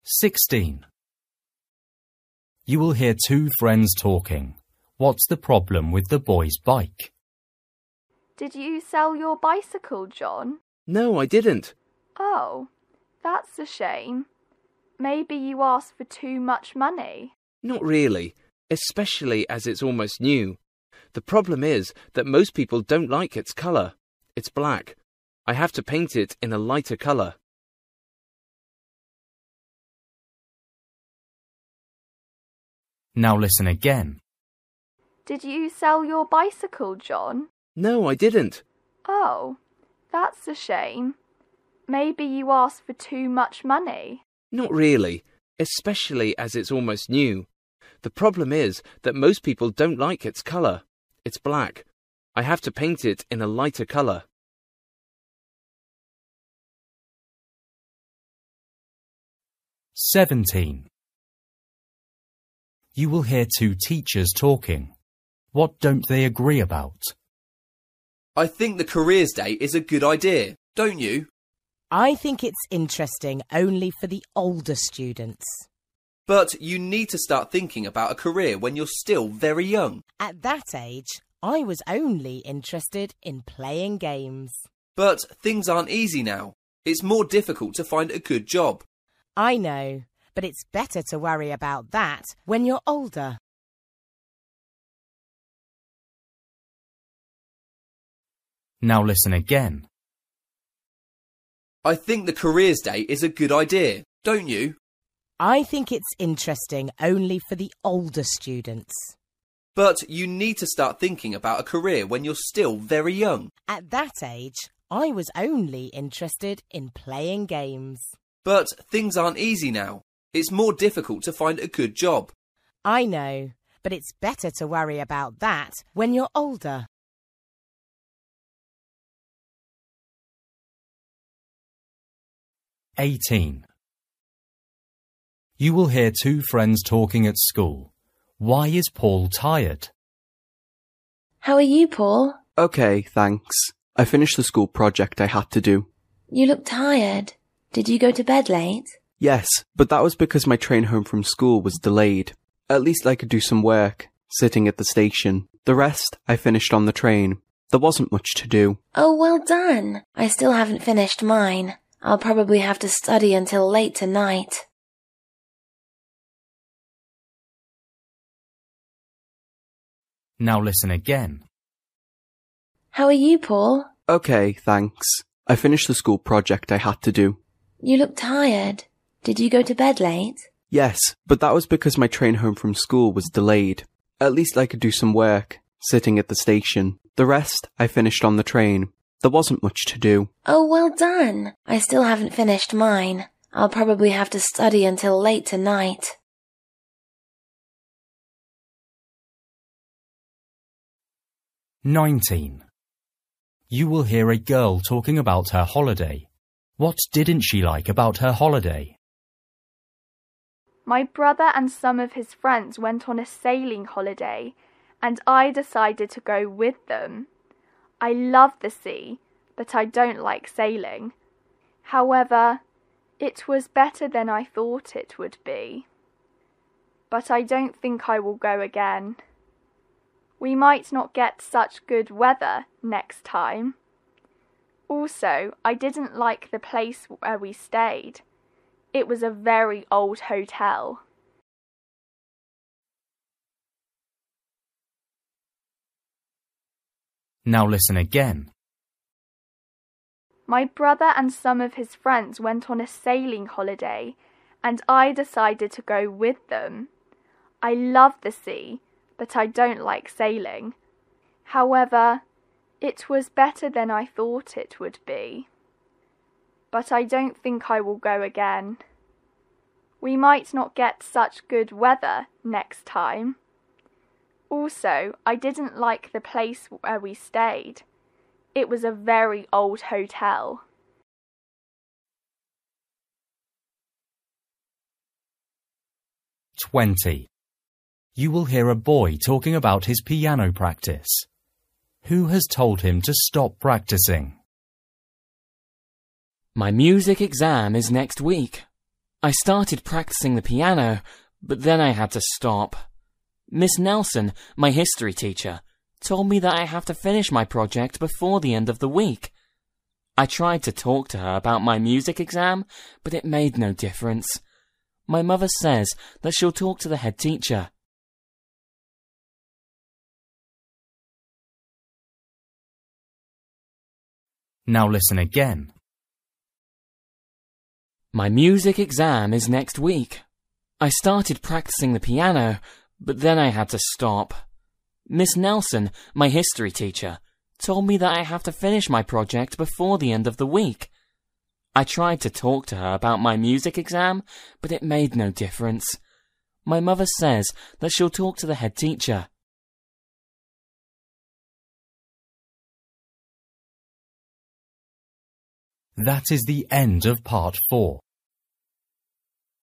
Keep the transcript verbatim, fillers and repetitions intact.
sixteen. You will hear two friends talking. What's the problem with the boy's bike? Did you sell your bicycle, John? No, I didn't. Oh, that's a shame. Maybe you asked for too much money. Not really, especially as it's almost new. The problem is that most people don't like its colour. It's black. I have to paint it in a lighter colour. Now listen again. Did you sell your bicycle, John? No, I didn't. Oh, that's a shame. Maybe you asked for too much money. Not really, especially as it's almost new. The problem is that most people don't like its colour. It's black. I have to paint it in a lighter colour. seventeen. You will hear two teachers talking. What don't they agree about? I think the careers day is a good idea, don't you? I think it's interesting only for the older students. But you need to start thinking about a career when you're still very young. At that age, I was only interested in playing games. But things aren't easy now. It's more difficult to find a good job. I know, but it's better to worry about that when you're older. Now listen again. I think the careers day is a good idea, don't you? I think it's interesting only for the older students. But you need to start thinking about a career when you're still very young. At that age, I was only interested in playing games. But things aren't easy now. It's more difficult to find a good job. I know, but it's better to worry about that when you're older. eighteen. You will hear two friends talking at school. Why is Paul tired? How are you, Paul? Okay, thanks. I finished the school project I had to do. You look tired. Did you go to bed late? Yes, but that was because my train home from school was delayed. At least I could do some work, sitting at the station. The rest I finished on the train. There wasn't much to do. Oh, well done. I still haven't finished mine. I'll probably have to study until late tonight. Now listen again. How are you, Paul? Okay, thanks. I finished the school project I had to do. You look tired. Did you go to bed late? Yes, but that was because my train home from school was delayed. At least I could do some work, sitting at the station. The rest I finished on the train. There wasn't much to do. Oh, well done. I still haven't finished mine. I'll probably have to study until late tonight. nineteen. You will hear a girl talking about her holiday. What didn't she like about her holiday? My brother and some of his friends went on a sailing holiday, and I decided to go with them. I love the sea, but I don't like sailing. However, it was better than I thought it would be. But I don't think I will go again. We might not get such good weather next time. Also, I didn't like the place where we stayed. It was a very old hotel. Now listen again. My brother and some of his friends went on a sailing holiday, and I decided to go with them. I love the sea, but I don't like sailing. However, it was better than I thought it would be. But I don't think I will go again. We might not get such good weather next time. Also, I didn't like the place where we stayed. It was a very old hotel. twenty. You will hear a boy talking about his piano practice. Who has told him to stop practicing? My music exam is next week. I started practicing the piano, but then I had to stop. Miss Nelson, my history teacher, told me that I have to finish my project before the end of the week. I tried to talk to her about my music exam, but it made no difference. My mother says that she'll talk to the head teacher. Now listen again. My music exam is next week. I started practicing the piano, but then I had to stop. Miss Nelson, my history teacher, told me that I have to finish my project before the end of the week. I tried to talk to her about my music exam, but it made no difference. My mother says that she'll talk to the head teacher. That is the end of part four.